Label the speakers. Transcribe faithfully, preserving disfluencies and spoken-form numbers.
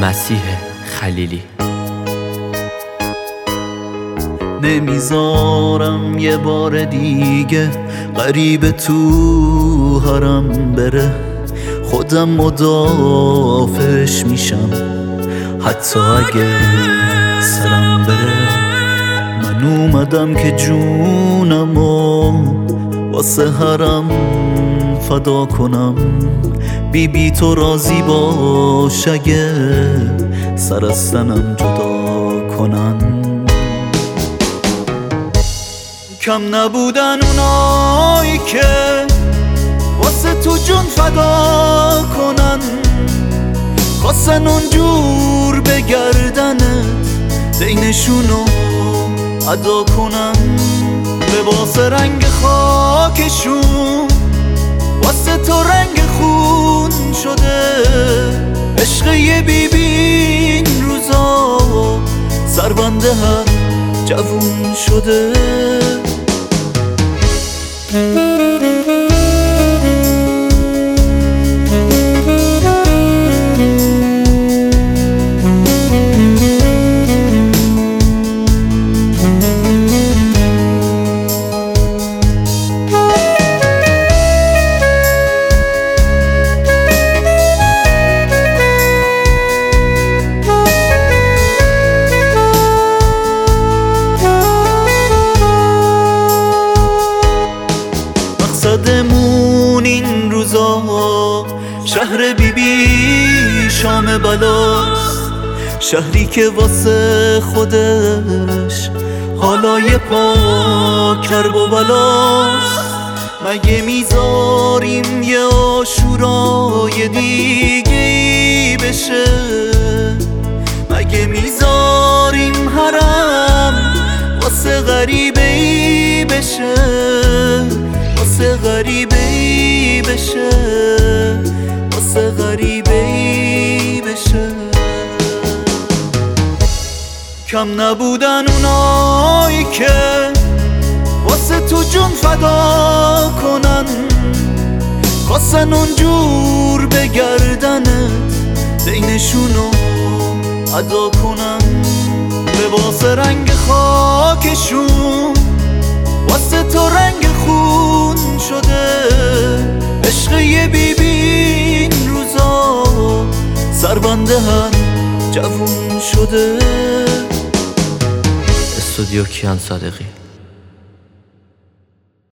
Speaker 1: مسیح خلیلی.
Speaker 2: نمیذارم یه بار دیگه غریب تو حرم بره، خودم مدافعش میشم حتی اگه سرم بره. من اومدم که جونمو واسه حرم فدا کنم، بی بی تو راضی باش اگه سر از تنم جدا کنن. کم نبودن اونایی که واسه تو جون فدا کنن، خواستن اونجور بگردنت دینشونو ادا کنن. لباس رنگ خاکشون واسه تو رنگ خون شده، عشق یه بی بی این روزا سربنده هر جوون شده. مقصدمون این روزا شهر بی بی شام بلاست، شهری که واسه خودش حالای پا کرب و بلاست. مگه میذاریم یه عاشورای دیگه ای بشه؟ مگه میذاریم حرم واسه غریبه ای بشه؟ واسه غریبه ای بشه، واسه غریبه ای بشه. کم نبودن اونایی که واسه تو جون فدا کنن، خواستن اونجور بگردنت دینشونو ادا کنن. لباس رنگ خاکشون واسه تو رنگ خون شده، عشق یه بی بی این روزا سربنده هر جوون شده.
Speaker 1: استودیو کیان صادقی.